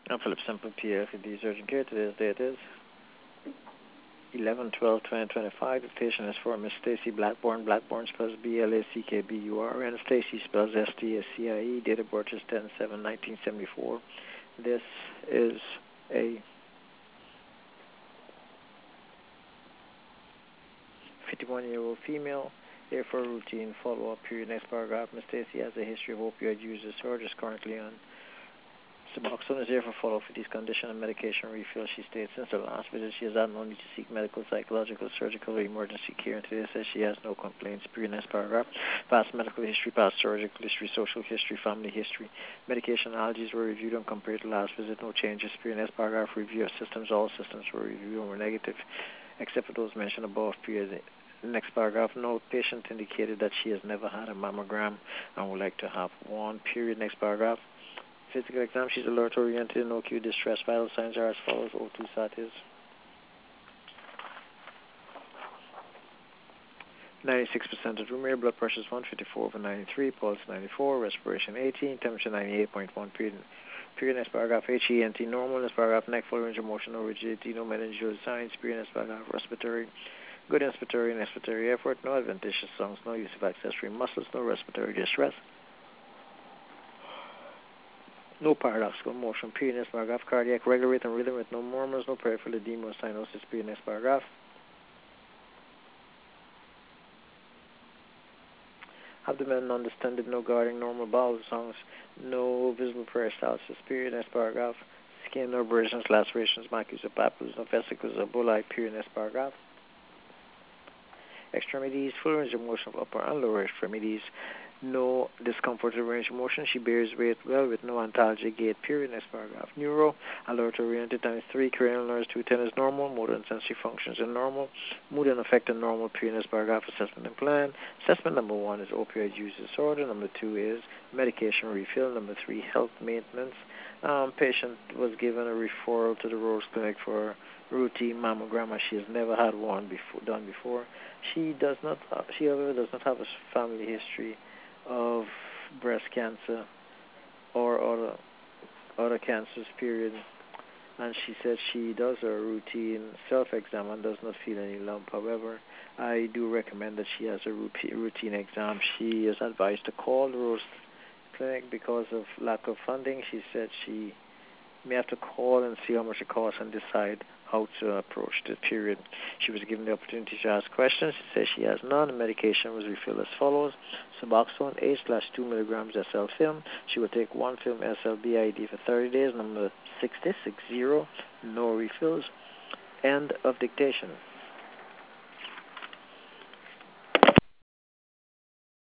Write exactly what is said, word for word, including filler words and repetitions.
I'm Philip Simple, P F E D's Urgent Care. Today's date is eleven twelve twenty twenty-five. The patient is for Miss Stacy Blackburn. Blackburn spells B L A C K B U R N. Stacy spells S T A C I E. Date of birth is ten seven nineteen seventy-four. This is a fifty-one-year-old female. Here for a routine follow-up period. Next paragraph. Miss Stacy has a history of opioid use disorder. Is currently on Suboxone. Is here for follow-up for these condition and medication refill. She states since the last visit she has had no need to seek medical, psychological, surgical, or emergency care. And today says she has no complaints. Period. Next paragraph. Past medical history, past surgical history, social history, family history. Medication allergies were reviewed and compared to last visit. No changes. Period. Next paragraph. Review of systems. All systems were reviewed and were negative, except for those mentioned above. Period. Next paragraph. No patient indicated that she has never had a mammogram and would like to have one. Period. Next paragraph. Physical exam. She's alert oriented, no acute distress. Vital signs are as follows. O two sat is ninety-six percent of room air. Blood pressure is one fifty-four over ninety-three. Pulse ninety-four. Respiration eighteen. Temperature ninety-eight point one. Period. Period. Next paragraph. H E N T normal. Next paragraph. Neck full range of motion, no rigidity, no meningeal signs. Period. Next paragraph. Respiratory. Good inspiratory and expiratory effort. No adventitious songs. No use of accessory muscles. No respiratory distress. No paradoxical motion. Period. Next paragraph. Cardiac regular rate and rhythm with no murmurs, no peripheral edema or cyanosis. Period. Next paragraph. Abdomen undistended, no guarding, normal bowel songs, no visible peristalsis. Period. Next paragraph. Skin, no abrasions, lacerations, macules or papules, no vesicles or bullae. Period. Next paragraph. Extremities, full range of motion of upper and lower extremities. No discomfort or range of motion. She bears weight well with no antalgia gait. Period. Next paragraph. Neuro, alert oriented times three. Cranial nerves two ten is normal. Motor and sensory functions are normal. Mood and affect are normal. Period. Next paragraph. Assessment and plan. Assessment number one is opioid use disorder. Number two is medication refill. Number three, health maintenance. Um, patient was given a referral to the Rose Clinic for routine mammogram, as she has never had one before, done before. She does not. Uh, she, however, does not have a family history of breast cancer or other other cancers. Period. And she said she does a routine self-exam and does not feel any lump. However, I do recommend that she has a routine exam. She is advised to call the Rose Clinic because of lack of funding. She said she may have to call and see how much it costs and decide how to approach the period. She was given the opportunity to ask questions. She says she has none. The medication was refilled as follows. Suboxone eight slash two milligrams S L film. She will take one film S L B I D for thirty days. Number sixty, six zero. No refills. End of dictation.